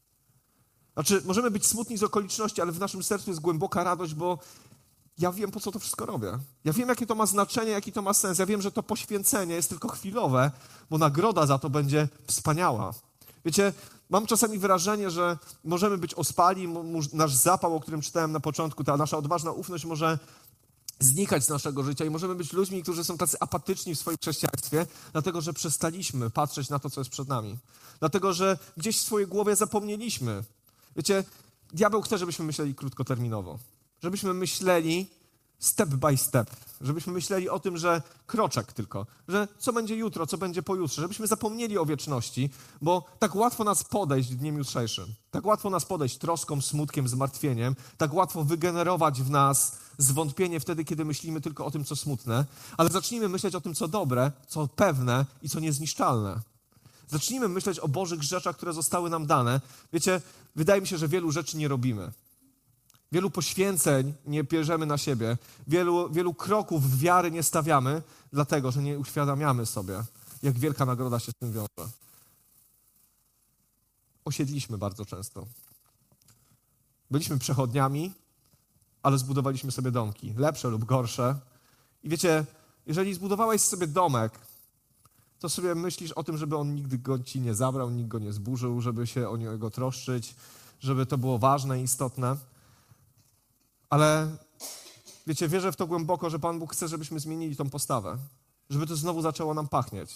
Znaczy, możemy być smutni z okoliczności, ale w naszym sercu jest głęboka radość, bo ja wiem, po co to wszystko robię. Ja wiem, jakie to ma znaczenie, jaki to ma sens. Ja wiem, że to poświęcenie jest tylko chwilowe, bo nagroda za to będzie wspaniała. Wiecie, mam czasami wrażenie, że możemy być ospali, nasz zapał, o którym czytałem na początku, ta nasza odważna ufność może znikać z naszego życia i możemy być ludźmi, którzy są tacy apatyczni w swoim chrześcijaństwie, dlatego, że przestaliśmy patrzeć na to, co jest przed nami. Dlatego, że gdzieś w swojej głowie zapomnieliśmy. Wiecie, diabeł chce, żebyśmy myśleli krótkoterminowo. Żebyśmy myśleli step by step. Żebyśmy myśleli o tym, że kroczek tylko. Że co będzie jutro, co będzie pojutrze. Żebyśmy zapomnieli o wieczności, bo tak łatwo nas podejść w dniem jutrzejszym. Tak łatwo nas podejść troską, smutkiem, zmartwieniem. Tak łatwo wygenerować w nas zwątpienie wtedy, kiedy myślimy tylko o tym, co smutne. Ale zacznijmy myśleć o tym, co dobre, co pewne i co niezniszczalne. Zacznijmy myśleć o Bożych rzeczach, które zostały nam dane. Wiecie, wydaje mi się, że wielu rzeczy nie robimy. Wielu poświęceń nie bierzemy na siebie. Wielu kroków wiary nie stawiamy, dlatego, że nie uświadamiamy sobie, jak wielka nagroda się z tym wiąże. Osiedliśmy bardzo często. Byliśmy przechodniami, ale zbudowaliśmy sobie domki, lepsze lub gorsze. I wiecie, jeżeli zbudowałeś sobie domek, to sobie myślisz o tym, żeby on nigdy go ci nie zabrał, nikt go nie zburzył, żeby się o niego troszczyć, żeby to było ważne i istotne. Ale wiecie, wierzę w to głęboko, że Pan Bóg chce, żebyśmy zmienili tą postawę, żeby to znowu zaczęło nam pachnieć.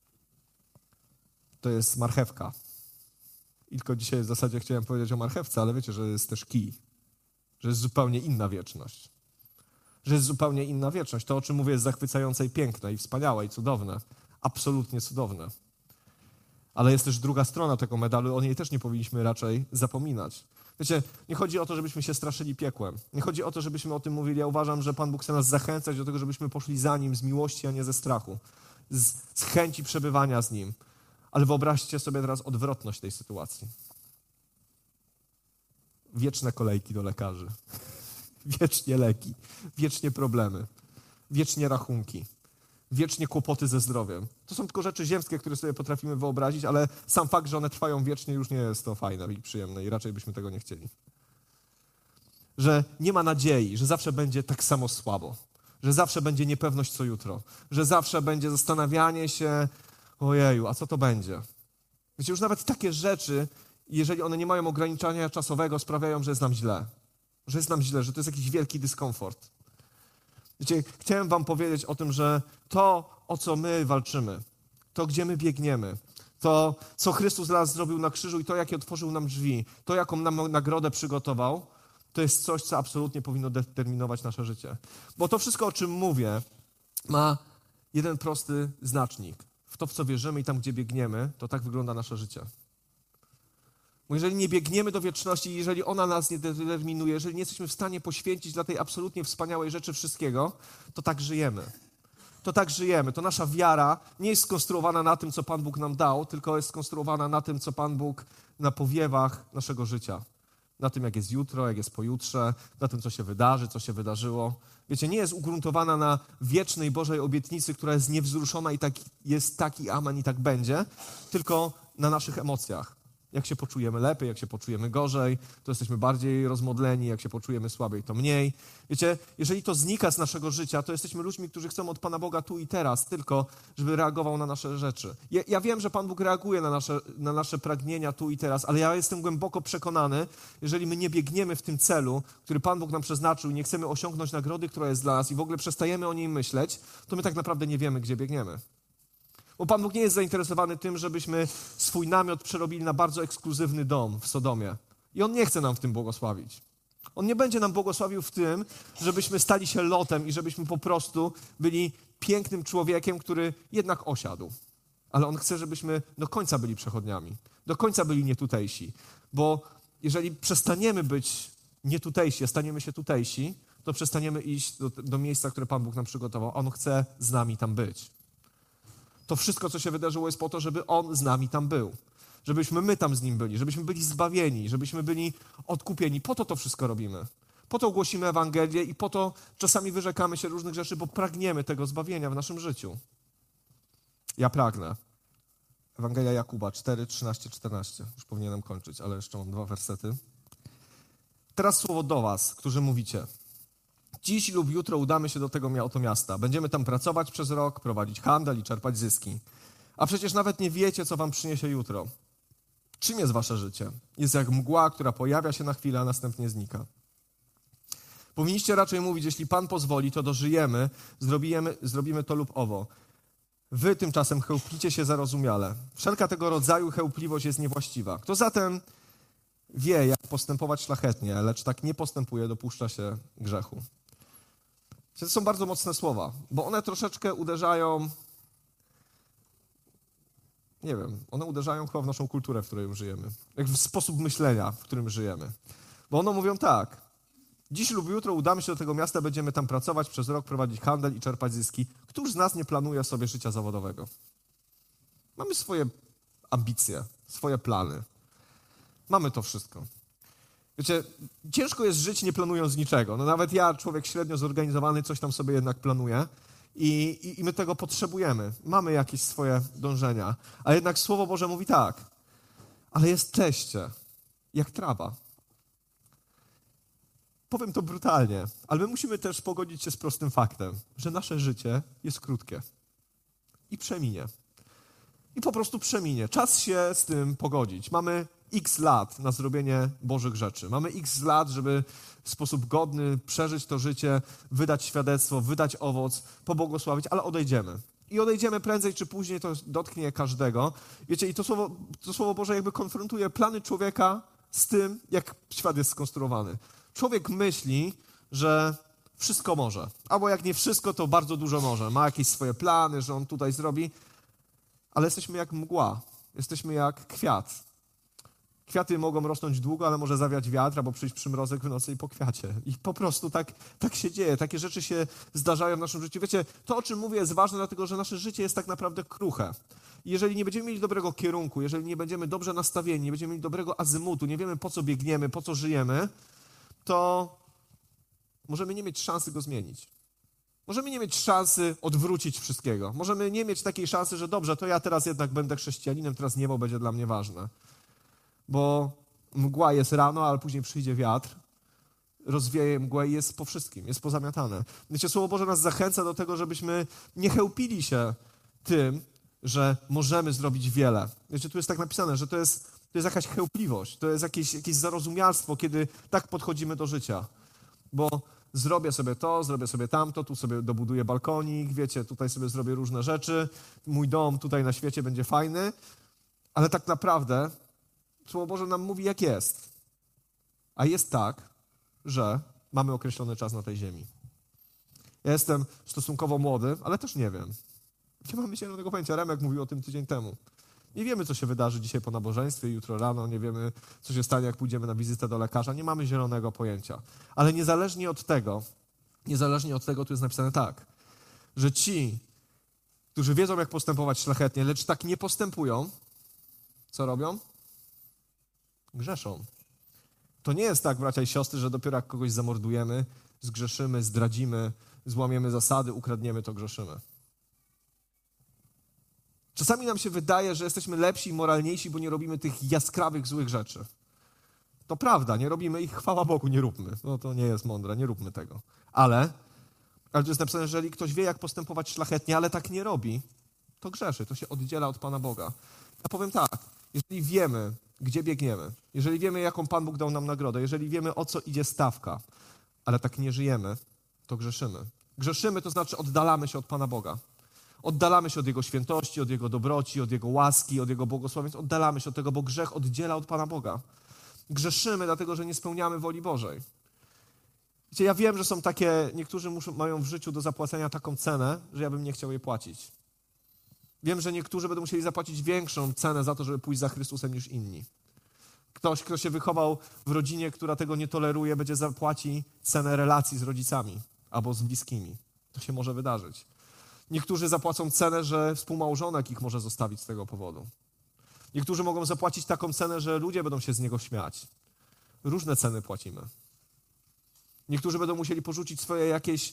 To jest marchewka. I tylko dzisiaj w zasadzie chciałem powiedzieć o marchewce, ale wiecie, że jest też kij, że jest zupełnie inna wieczność. Że jest zupełnie inna wieczność. To, o czym mówię, jest zachwycające i piękne, i wspaniałe, i cudowne. Absolutnie cudowne. Ale jest też druga strona tego medalu, o niej też nie powinniśmy raczej zapominać. Wiecie, nie chodzi o to, żebyśmy się straszyli piekłem. Nie chodzi o to, żebyśmy o tym mówili. Ja uważam, że Pan Bóg chce nas zachęcać do tego, żebyśmy poszli za Nim z miłości, a nie ze strachu. Z chęci przebywania z Nim. Ale wyobraźcie sobie teraz odwrotność tej sytuacji. Wieczne kolejki do lekarzy. Wiecznie leki. Wiecznie problemy. Wiecznie rachunki. Wiecznie kłopoty ze zdrowiem. To są tylko rzeczy ziemskie, które sobie potrafimy wyobrazić, ale sam fakt, że one trwają wiecznie, już nie jest to fajne i przyjemne i raczej byśmy tego nie chcieli. Że nie ma nadziei, że zawsze będzie tak samo słabo, że zawsze będzie niepewność co jutro, że zawsze będzie zastanawianie się, ojeju, a co to będzie? Wiecie, już nawet takie rzeczy, jeżeli one nie mają ograniczenia czasowego, sprawiają, że jest nam źle. Że jest nam źle, że to jest jakiś wielki dyskomfort. Wiecie, chciałem wam powiedzieć o tym, że to, o co my walczymy, to, gdzie my biegniemy, to, co Chrystus dla nas zrobił na krzyżu i to, jakie otworzył nam drzwi, to, jaką nam nagrodę przygotował, to jest coś, co absolutnie powinno determinować nasze życie. Bo to wszystko, o czym mówię, ma jeden prosty znacznik. W to, w co wierzymy i tam, gdzie biegniemy, to tak wygląda nasze życie. Bo jeżeli nie biegniemy do wieczności, jeżeli ona nas nie determinuje, jeżeli nie jesteśmy w stanie poświęcić dla tej absolutnie wspaniałej rzeczy wszystkiego, to tak żyjemy. To tak żyjemy. To nasza wiara nie jest skonstruowana na tym, co Pan Bóg nam dał, tylko jest skonstruowana na tym, co Pan Bóg na powiewach naszego życia. Na tym, jak jest jutro, jak jest pojutrze, na tym, co się wydarzy, co się wydarzyło. Wiecie, nie jest ugruntowana na wiecznej Bożej obietnicy, która jest niewzruszona i tak jest taki amen i tak będzie, tylko na naszych emocjach. Jak się poczujemy lepiej, jak się poczujemy gorzej, to jesteśmy bardziej rozmodleni, jak się poczujemy słabiej, to mniej. Wiecie, jeżeli to znika z naszego życia, to jesteśmy ludźmi, którzy chcą od Pana Boga tu i teraz, tylko żeby reagował na nasze rzeczy. Ja wiem, że Pan Bóg reaguje na nasze pragnienia tu i teraz, ale ja jestem głęboko przekonany, jeżeli my nie biegniemy w tym celu, który Pan Bóg nam przeznaczył i nie chcemy osiągnąć nagrody, która jest dla nas i w ogóle przestajemy o niej myśleć, to my tak naprawdę nie wiemy, gdzie biegniemy. Bo Pan Bóg nie jest zainteresowany tym, żebyśmy swój namiot przerobili na bardzo ekskluzywny dom w Sodomie. I On nie chce nam w tym błogosławić. On nie będzie nam błogosławił w tym, żebyśmy stali się Lotem i żebyśmy po prostu byli pięknym człowiekiem, który jednak osiadł. Ale On chce, żebyśmy do końca byli przechodniami. Do końca byli nietutejsi. Bo jeżeli przestaniemy być nietutejsi, a staniemy się tutejsi, to przestaniemy iść do miejsca, które Pan Bóg nam przygotował. On chce z nami tam być. To wszystko, co się wydarzyło, jest po to, żeby On z nami tam był. Żebyśmy my tam z Nim byli, żebyśmy byli zbawieni, żebyśmy byli odkupieni. Po to wszystko robimy. Po to głosimy Ewangelię i po to czasami wyrzekamy się różnych rzeczy, bo pragniemy tego zbawienia w naszym życiu. Ja pragnę. Ewangelia Jakuba 4, 13, 14. Już powinienem kończyć, ale jeszcze mam 2 wersety. Teraz słowo do was, którzy mówicie: dziś lub jutro udamy się do tego oto miasta. Będziemy tam pracować przez rok, prowadzić handel i czerpać zyski. A przecież nawet nie wiecie, co wam przyniesie jutro. Czym jest wasze życie? Jest jak mgła, która pojawia się na chwilę, a następnie znika. Powinniście raczej mówić: jeśli Pan pozwoli, to dożyjemy, zrobimy to lub owo. Wy tymczasem chełplicie się zarozumiale. Wszelka tego rodzaju chełpliwość jest niewłaściwa. Kto zatem wie, jak postępować szlachetnie, lecz tak nie postępuje, dopuszcza się grzechu. To są bardzo mocne słowa, bo one troszeczkę uderzają, nie wiem, one uderzają chyba w naszą kulturę, w której żyjemy, jak w sposób myślenia, w którym żyjemy. Bo one mówią tak: dziś lub jutro udamy się do tego miasta, będziemy tam pracować przez rok, prowadzić handel i czerpać zyski. Któż z nas nie planuje sobie życia zawodowego? Mamy swoje ambicje, swoje plany. Mamy to wszystko. Wiecie, ciężko jest żyć nie planując niczego. No nawet ja, człowiek średnio zorganizowany, coś tam sobie jednak planuję i my tego potrzebujemy. Mamy jakieś swoje dążenia. A jednak Słowo Boże mówi tak, ale jesteście jak trawa. Powiem to brutalnie, ale my musimy też pogodzić się z prostym faktem, że nasze życie jest krótkie i przeminie. I po prostu przeminie. Czas się z tym pogodzić. Mamy x lat na zrobienie Bożych rzeczy. Mamy x lat, żeby w sposób godny przeżyć to życie, wydać świadectwo, wydać owoc, pobłogosławić, ale odejdziemy. I odejdziemy prędzej czy później, to dotknie każdego. Wiecie, i to Słowo Boże jakby konfrontuje plany człowieka z tym, jak świat jest skonstruowany. Człowiek myśli, że wszystko może. Albo jak nie wszystko, to bardzo dużo może. Ma jakieś swoje plany, że on tutaj zrobi. Ale jesteśmy jak mgła. Jesteśmy jak kwiat. Kwiaty mogą rosnąć długo, ale może zawiać wiatr, albo przyjść przymrozek w nocy i po kwiacie. I po prostu tak się dzieje. Takie rzeczy się zdarzają w naszym życiu. Wiecie, to, o czym mówię, jest ważne, dlatego że nasze życie jest tak naprawdę kruche. I jeżeli nie będziemy mieli dobrego kierunku, jeżeli nie będziemy dobrze nastawieni, nie będziemy mieli dobrego azymutu, nie wiemy, po co biegniemy, po co żyjemy, to możemy nie mieć szansy go zmienić. Możemy nie mieć szansy odwrócić wszystkiego. Możemy nie mieć takiej szansy, że dobrze, to ja teraz jednak będę chrześcijaninem, teraz niebo będzie dla mnie ważne. Bo mgła jest rano, ale później przyjdzie wiatr, rozwieje mgłę i jest po wszystkim, jest pozamiatane. Wiecie, Słowo Boże nas zachęca do tego, żebyśmy nie chełpili się tym, że możemy zrobić wiele. Wiecie, tu jest tak napisane, że to jest jakaś chełpliwość, to jest jakieś zarozumialstwo, kiedy tak podchodzimy do życia. Bo zrobię sobie to, zrobię sobie tamto, tu sobie dobuduję balkonik, wiecie, tutaj sobie zrobię różne rzeczy, mój dom tutaj na świecie będzie fajny, ale tak naprawdę Słowo Boże nam mówi, jak jest. A jest tak, że mamy określony czas na tej ziemi. Ja jestem stosunkowo młody, ale też nie wiem. Nie mamy zielonego pojęcia. Remek mówił o tym tydzień temu. Nie wiemy, co się wydarzy dzisiaj po nabożeństwie, jutro rano, nie wiemy, co się stanie, jak pójdziemy na wizytę do lekarza. Nie mamy zielonego pojęcia. Ale niezależnie od tego, tu jest napisane tak, że ci, którzy wiedzą, jak postępować szlachetnie, lecz tak nie postępują, co robią? Grzeszą. To nie jest tak, bracia i siostry, że dopiero jak kogoś zamordujemy, zgrzeszymy, zdradzimy, złamiemy zasady, ukradniemy, to grzeszymy. Czasami nam się wydaje, że jesteśmy lepsi i moralniejsi, bo nie robimy tych jaskrawych, złych rzeczy. To prawda, nie robimy ich, chwała Bogu, nie róbmy. No to nie jest mądre, nie róbmy tego. Ale to jest napisane, że jeżeli ktoś wie, jak postępować szlachetnie, ale tak nie robi, to grzeszy, to się oddziela od Pana Boga. Ja powiem tak, jeżeli wiemy, gdzie biegniemy, jeżeli wiemy, jaką Pan Bóg dał nam nagrodę, jeżeli wiemy, o co idzie stawka, ale tak nie żyjemy, to grzeszymy. Grzeszymy, to znaczy oddalamy się od Pana Boga. Oddalamy się od Jego świętości, od Jego dobroci, od Jego łaski, od Jego błogosławieństw. Oddalamy się od tego, bo grzech oddziela od Pana Boga. Grzeszymy, dlatego że nie spełniamy woli Bożej. Wiecie, ja wiem, że są takie, niektórzy mają w życiu do zapłacenia taką cenę, że ja bym nie chciał jej płacić. Wiem, że niektórzy będą musieli zapłacić większą cenę za to, żeby pójść za Chrystusem niż inni. Ktoś, kto się wychował w rodzinie, która tego nie toleruje, będzie zapłaci cenę relacji z rodzicami albo z bliskimi. To się może wydarzyć. Niektórzy zapłacą cenę, że współmałżonek ich może zostawić z tego powodu. Niektórzy mogą zapłacić taką cenę, że ludzie będą się z niego śmiać. Różne ceny płacimy. Niektórzy będą musieli porzucić swoje jakieś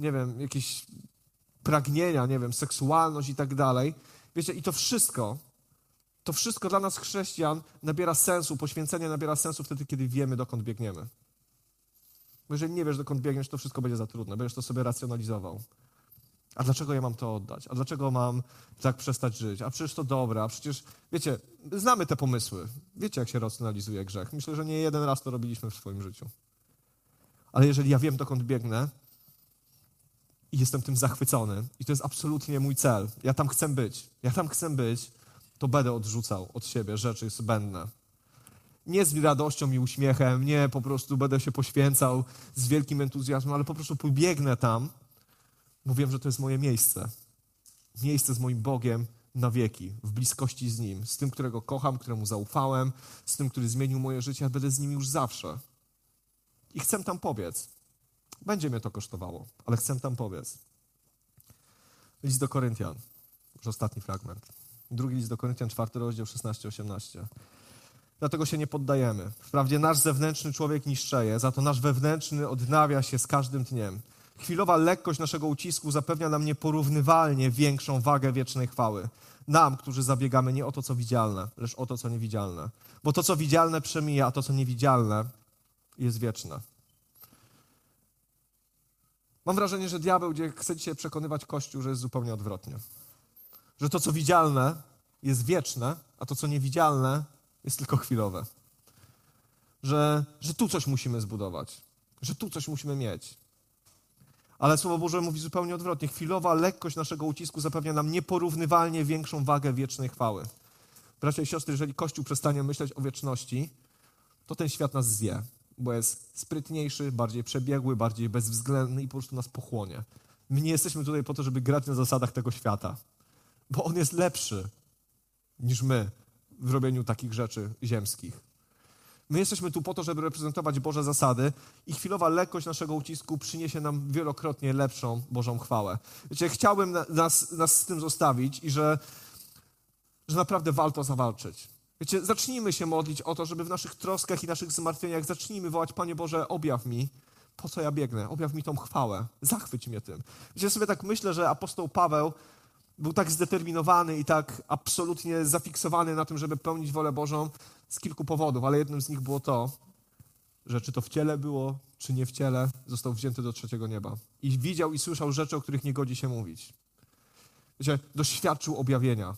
pragnienia, seksualność i tak dalej. Wiecie, i to wszystko dla nas chrześcijan nabiera sensu, poświęcenie nabiera sensu wtedy, kiedy wiemy, dokąd biegniemy. Bo jeżeli nie wiesz, dokąd biegniesz, to wszystko będzie za trudne, będziesz to sobie racjonalizował. A dlaczego ja mam to oddać? A dlaczego mam tak przestać żyć? A przecież to dobre, a przecież, wiecie, znamy te pomysły. Wiecie, jak się racjonalizuje grzech. Myślę, że nie jeden raz to robiliśmy w swoim życiu. Ale jeżeli ja wiem, dokąd biegnę i jestem tym zachwycony i to jest absolutnie mój cel, ja tam chcę być, to będę odrzucał od siebie rzeczy zbędne. Nie z radością i uśmiechem, nie po prostu będę się poświęcał z wielkim entuzjazmem, ale po prostu pobiegnę tam, bo wiem, że to jest moje miejsce. Miejsce z moim Bogiem na wieki, w bliskości z Nim, z tym, którego kocham, któremu zaufałem, z tym, który zmienił moje życie, a będę z Nim już zawsze. I chcę tam pobiec. Będzie mnie to kosztowało, ale chcę tam pobiec. List do Koryntian, już ostatni fragment. Drugi list do Koryntian, 4 rozdział, 16-18. Dlatego się nie poddajemy. Wprawdzie nasz zewnętrzny człowiek niszczeje, za to nasz wewnętrzny odnawia się z każdym dniem. Chwilowa lekkość naszego ucisku zapewnia nam nieporównywalnie większą wagę wiecznej chwały. Nam, którzy zabiegamy nie o to, co widzialne, lecz o to, co niewidzialne. Bo to, co widzialne, przemija, a to, co niewidzialne, jest wieczne. Mam wrażenie, że diabeł chce dzisiaj przekonywać Kościół, że jest zupełnie odwrotnie. Że to, co widzialne, jest wieczne, a to, co niewidzialne, jest tylko chwilowe. Że tu coś musimy zbudować. Że tu coś musimy mieć. Ale Słowo Boże mówi zupełnie odwrotnie. Chwilowa lekkość naszego ucisku zapewnia nam nieporównywalnie większą wagę wiecznej chwały. Bracia i siostry, jeżeli Kościół przestanie myśleć o wieczności, to ten świat nas zje, bo jest sprytniejszy, bardziej przebiegły, bardziej bezwzględny i po prostu nas pochłonie. My nie jesteśmy tutaj po to, żeby grać na zasadach tego świata, bo on jest lepszy niż my w robieniu takich rzeczy ziemskich. My jesteśmy tu po to, żeby reprezentować Boże zasady i chwilowa lekkość naszego ucisku przyniesie nam wielokrotnie lepszą Bożą chwałę. Wiecie, chciałbym nas z tym zostawić i że naprawdę warto zawalczyć. Wiecie, zacznijmy się modlić o to, żeby w naszych troskach i naszych zmartwieniach zacznijmy wołać: Panie Boże, objaw mi, po co ja biegnę, objaw mi tą chwałę, zachwyć mnie tym. Wiecie, sobie tak myślę, że apostoł Paweł był tak zdeterminowany i tak absolutnie zafiksowany na tym, żeby pełnić wolę Bożą z kilku powodów, ale jednym z nich było to, że czy to w ciele było, czy nie w ciele, został wzięty do trzeciego nieba. I widział i słyszał rzeczy, o których nie godzi się mówić. Wiecie, doświadczył objawienia.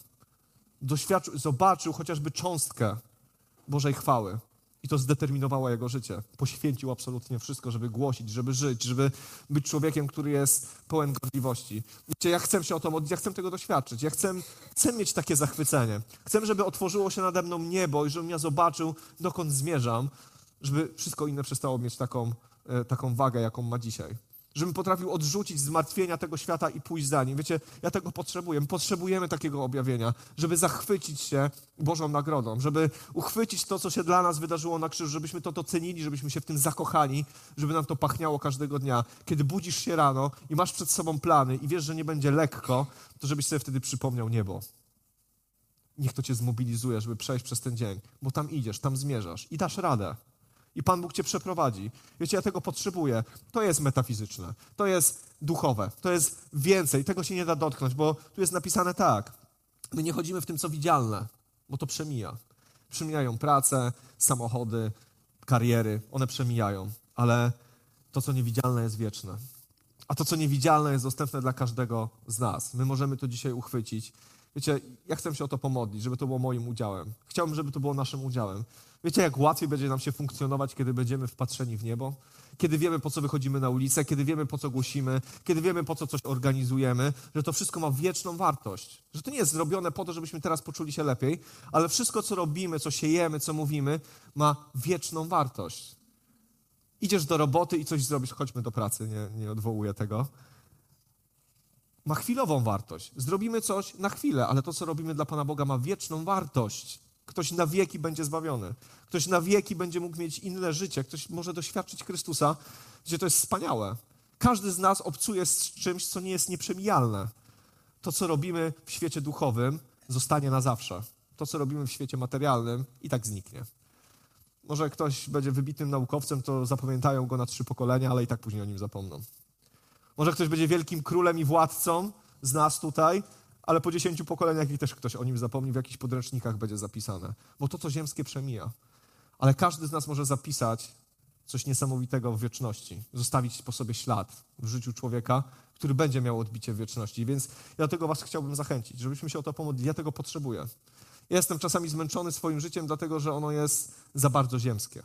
Zobaczył chociażby cząstkę Bożej chwały. I to zdeterminowało jego życie. Poświęcił absolutnie wszystko, żeby głosić, żeby żyć, żeby być człowiekiem, który jest pełen gorliwości. Wiecie, ja chcę się o to modlić, ja chcę tego doświadczyć. Ja chcę mieć takie zachwycenie. Chcę, żeby otworzyło się nade mną niebo i żebym ja zobaczył, dokąd zmierzam, żeby wszystko inne przestało mieć taką wagę, jaką ma dzisiaj. Żebym potrafił odrzucić zmartwienia tego świata i pójść za nim. Wiecie, ja tego potrzebuję. Potrzebujemy takiego objawienia, żeby zachwycić się Bożą nagrodą, żeby uchwycić to, co się dla nas wydarzyło na krzyżu, żebyśmy to docenili, żebyśmy się w tym zakochali, żeby nam to pachniało każdego dnia. Kiedy budzisz się rano i masz przed sobą plany i wiesz, że nie będzie lekko, to żebyś sobie wtedy przypomniał niebo. Niech to cię zmobilizuje, żeby przejść przez ten dzień, bo tam idziesz, tam zmierzasz i dasz radę. I Pan Bóg cię przeprowadzi. Wiecie, ja tego potrzebuję. To jest metafizyczne, to jest duchowe, to jest więcej. Tego się nie da dotknąć, bo tu jest napisane tak. My nie chodzimy w tym, co widzialne, bo to przemija. Przemijają prace, samochody, kariery. One przemijają, ale to, co niewidzialne, jest wieczne. A to, co niewidzialne, jest dostępne dla każdego z nas. My możemy to dzisiaj uchwycić. Wiecie, ja chcę się o to pomodlić, żeby to było moim udziałem. Chciałbym, żeby to było naszym udziałem. Wiecie, jak łatwiej będzie nam się funkcjonować, kiedy będziemy wpatrzeni w niebo? Kiedy wiemy, po co wychodzimy na ulicę, kiedy wiemy, po co głosimy, kiedy wiemy, po co coś organizujemy, że to wszystko ma wieczną wartość. Że to nie jest zrobione po to, żebyśmy teraz poczuli się lepiej, ale wszystko, co robimy, co siejemy, co mówimy, ma wieczną wartość. Idziesz do roboty i coś zrobisz, chodźmy do pracy, nie odwołuję tego. Ma chwilową wartość. Zrobimy coś na chwilę, ale to, co robimy dla Pana Boga, ma wieczną wartość. Ktoś na wieki będzie zbawiony. Ktoś na wieki będzie mógł mieć inne życie. Ktoś może doświadczyć Chrystusa, gdzie to jest wspaniałe. Każdy z nas obcuje z czymś, co nie jest nieprzemijalne. To, co robimy w świecie duchowym, zostanie na zawsze. To, co robimy w świecie materialnym, i tak zniknie. Może ktoś będzie wybitnym naukowcem, to zapamiętają go na 3 pokolenia, ale i tak później o nim zapomną. Może ktoś będzie wielkim królem i władcą z nas tutaj, ale po 10 pokoleniach i też ktoś o nim zapomni, w jakichś podręcznikach będzie zapisane. Bo to, co ziemskie, przemija. Ale każdy z nas może zapisać coś niesamowitego w wieczności. Zostawić po sobie ślad w życiu człowieka, który będzie miał odbicie w wieczności. Więc ja dlatego was chciałbym zachęcić, żebyśmy się o to pomodlili. Ja tego potrzebuję. Ja jestem czasami zmęczony swoim życiem, dlatego że ono jest za bardzo ziemskie.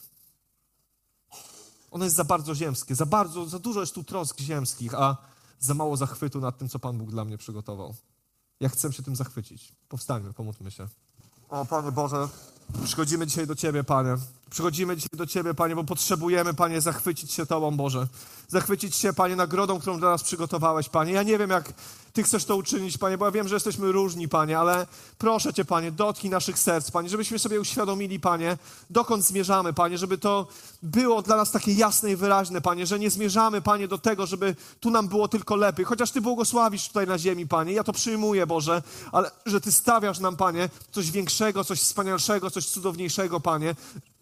Ono jest za bardzo ziemskie, za dużo jest tu trosk ziemskich, a za mało zachwytu nad tym, co Pan Bóg dla mnie przygotował. Ja chcę się tym zachwycić. Powstańmy, pomódlmy się. O, Panie Boże, przychodzimy dzisiaj do Ciebie, Panie. Przychodzimy dzisiaj do Ciebie, Panie, bo potrzebujemy, Panie, zachwycić się Tobą, Boże. Zachwycić się, Panie, nagrodą, którą dla nas przygotowałeś, Panie. Ja nie wiem, Ty chcesz to uczynić, Panie, bo ja wiem, że jesteśmy różni, Panie, ale proszę Cię, Panie, dotknij naszych serc, Panie, żebyśmy sobie uświadomili, Panie, dokąd zmierzamy, Panie, żeby to było dla nas takie jasne i wyraźne, Panie, że nie zmierzamy, Panie, do tego, żeby tu nam było tylko lepiej, chociaż Ty błogosławisz tutaj na ziemi, Panie, ja to przyjmuję, Boże, ale że Ty stawiasz nam, Panie, coś większego, coś wspanialszego, coś cudowniejszego, Panie,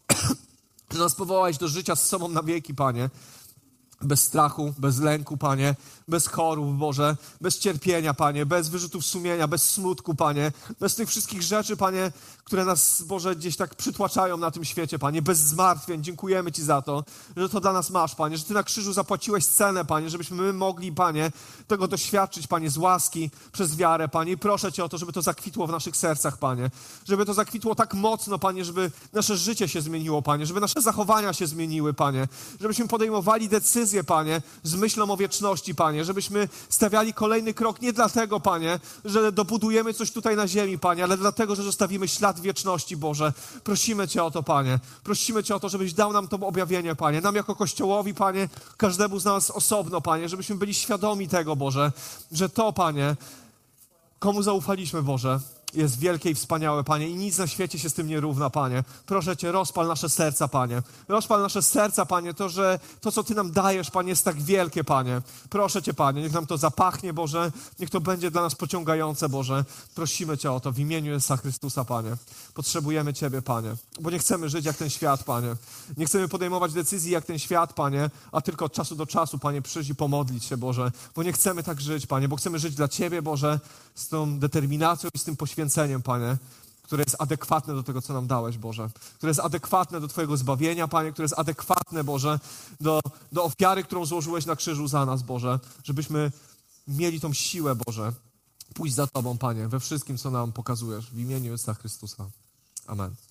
że nas powołałeś do życia z sobą na wieki, Panie. Bez strachu, bez lęku, Panie, bez chorób, Boże, bez cierpienia, Panie, bez wyrzutów sumienia, bez smutku, Panie, bez tych wszystkich rzeczy, Panie, które nas, Boże, gdzieś tak przytłaczają na tym świecie, Panie, bez zmartwień. Dziękujemy Ci za to, że to dla nas masz, Panie, że Ty na krzyżu zapłaciłeś cenę, Panie, żebyśmy my mogli, Panie, tego doświadczyć, Panie, z łaski, przez wiarę, Panie, i proszę Cię o to, żeby to zakwitło w naszych sercach, Panie, żeby to zakwitło tak mocno, Panie, żeby nasze życie się zmieniło, Panie, żeby nasze zachowania się zmieniły, Panie, żebyśmy podejmowali decyzje, Panie, z myślą o wieczności, Panie, żebyśmy stawiali kolejny krok nie dlatego, Panie, że dobudujemy coś tutaj na ziemi, Panie, ale dlatego, że zostawimy ślad wieczności, Boże. Prosimy Cię o to, Panie. Prosimy Cię o to, żebyś dał nam to objawienie, Panie. Nam jako Kościołowi, Panie, każdemu z nas osobno, Panie, żebyśmy byli świadomi tego, Boże, że to, Panie, komu zaufaliśmy, Boże, jest wielkie i wspaniałe, Panie, i nic na świecie się z tym nie równa, Panie. Proszę Cię, rozpal nasze serca, Panie. Rozpal nasze serca, Panie, to, że to, co Ty nam dajesz, Panie, jest tak wielkie, Panie. Proszę Cię, Panie, niech nam to zapachnie, Boże, niech to będzie dla nas pociągające, Boże. Prosimy Cię o to w imieniu Jezusa Chrystusa, Panie. Potrzebujemy Ciebie, Panie, bo nie chcemy żyć jak ten świat, Panie. Nie chcemy podejmować decyzji jak ten świat, Panie, a tylko od czasu do czasu, Panie, przyjść i pomodlić się, Boże, bo nie chcemy tak żyć, Panie, bo chcemy żyć dla Ciebie, Boże, z tą determinacją i z tym poświęceniem, Panie, które jest adekwatne do tego, co nam dałeś, Boże. Które jest adekwatne do Twojego zbawienia, Panie, które jest adekwatne, Boże, do ofiary, którą złożyłeś na krzyżu za nas, Boże, żebyśmy mieli tą siłę, Boże, pójść za Tobą, Panie, we wszystkim, co nam pokazujesz. W imieniu Jezusa Chrystusa. Amen.